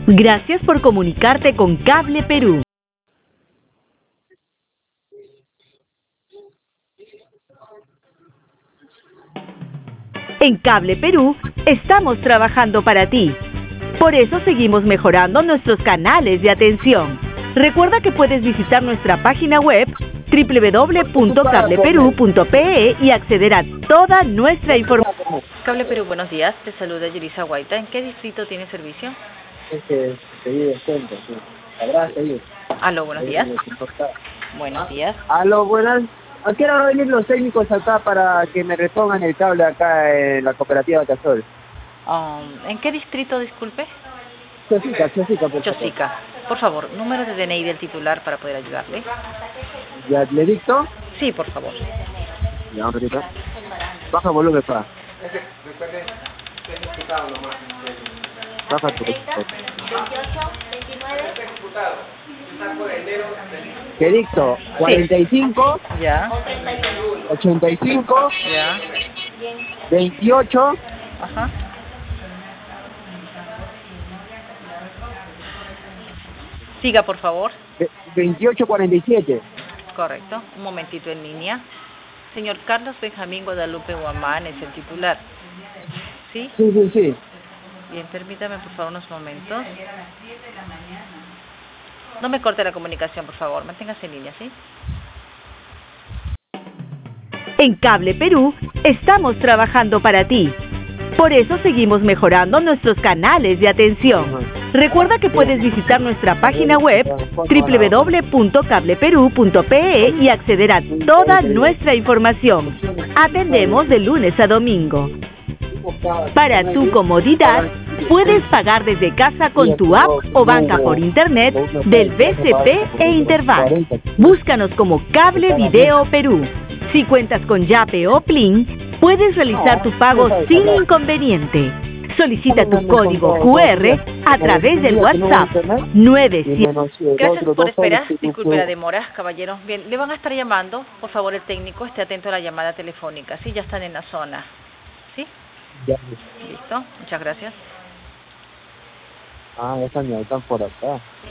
Gracias por comunicarte con Cable Perú. En Cable Perú estamos trabajando para ti. Por eso seguimos mejorando nuestros canales de atención. Recuerda que puedes visitar nuestra página web www.cableperú.pe y acceder a toda nuestra información. Cable Perú, buenos días. Te saluda Yulisa Guaita. ¿En qué distrito tiene servicio? Pedí descuento, sí. ¿Habrá pedido? Aló, buenos días. Buenos días. Aló, buenas. ¿A qué hora van a venir los técnicos acá para que me repongan el cable acá en la cooperativa Casol? ¿En qué distrito, disculpe? Chosica, por favor. Chosica. Por favor, número de DNI del titular para poder ayudarle. ¿Ya le dicto? Sí, por favor. Ya, ahorita. Baja volumen, pa. Baja tu. 28, 29. ¿Qué dicto? 45. Ya. 85. Ya. 28. Ajá. Siga, por favor. 2847. Correcto. Un momentito en línea. Señor Carlos Benjamín Guadalupe Guamán es el titular. ¿Sí? Sí. Bien, permítame por favor unos momentos. No me corte la comunicación, por favor. Manténgase en línea, ¿sí? En Cable Perú estamos trabajando para ti. Por eso seguimos mejorando nuestros canales de atención. Recuerda que puedes visitar nuestra página web www.cableperú.pe y acceder a toda nuestra información. Atendemos de lunes a domingo. Para tu comodidad, puedes pagar desde casa con tu app o banca por internet del BCP e Interbank. Búscanos como Cable Video Perú. Si cuentas con Yape o Plin, puedes realizar tu pago sin inconveniente. Solicita tu código QR a través del WhatsApp 97. Gracias por esperar. Disculpe la demora, caballeros. Bien, le van a estar llamando. Por favor, el técnico esté atento a la llamada telefónica. Sí, ya están en la zona. ¿Sí? Ya. Listo. Muchas gracias. Ah, están por acá.